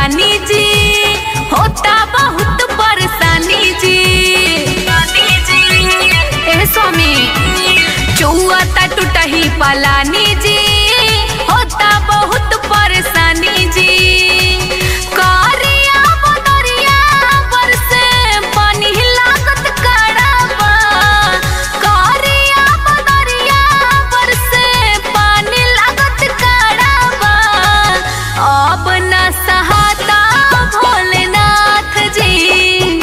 रानी जी होता बहुत परेशानी जी। ए स्वामी चौता टूटही पलानी जी होता बहुत परेशानी जी। कारिया बनरिया बरसे पानी लागत कड़ाबा, कारिया बनरिया बरसे पानी लागत कड़ाबा। अब न सहाता भोलेनाथ जी,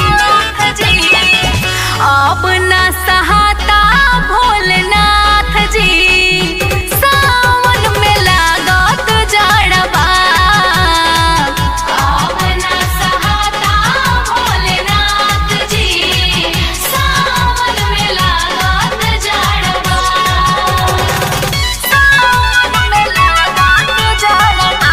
अब न सहाता भोलेनाथ जी। सावन में लागत जड़बा, अब न सहाता भोलेनाथ जी। सावन में लागत जड़बा, सावन में लागत जड़बा।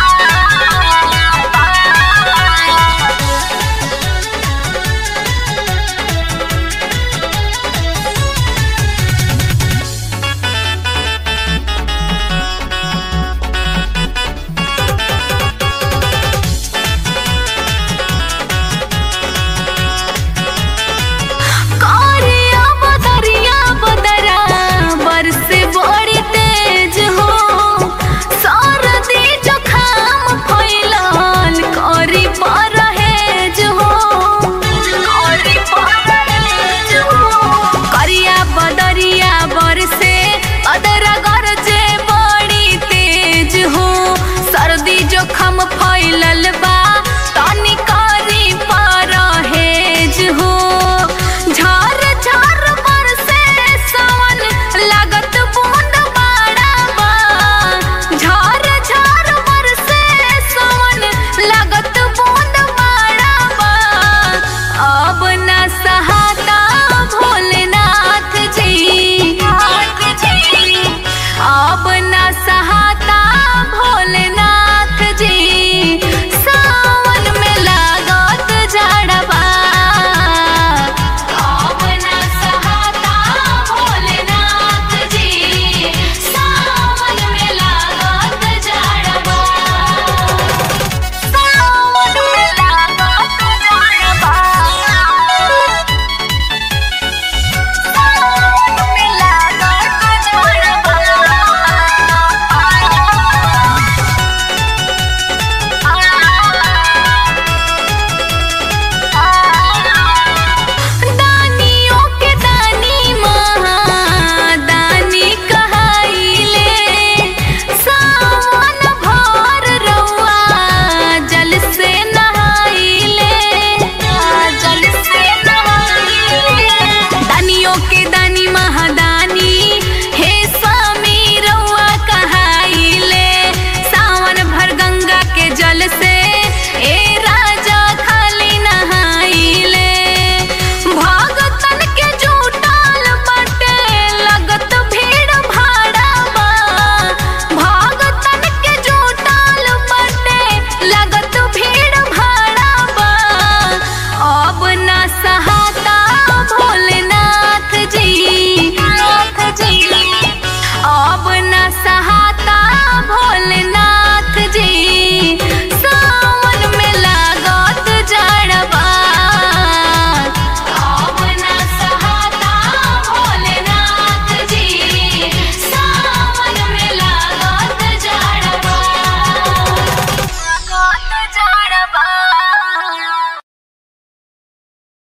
कारिया बदरिया बदरा बरसे बड़ी तेज हो, सर्दी जुखाम फैलल करी परहेज हो, करी परहेज हो। कारिया बदरिया बरसे बदरा गरजे बड़ी तेज हो, सर्दी जुखाम फैलल बा तनी करी परहेज हो। झर झर बरसे सावन लागत बूंद बाड़ाबा, झर झर बरसे सावन लागत बूंद बाड़ाबा। अब न सहाता भोलेनाथ जी, अब न सहाता भोलेनाथ जी। सावन में लागत जड़बा, अब न सहाता भोलेनाथ जी। सावन में लागत जड़बा, सावन में लागत जड़बा, सावन में लागत जड़बा। दानियों के दानी महादानी कहाइले, सावन भर रउआ जल से नहाइले, जल से नहाइले। दानियों के दानी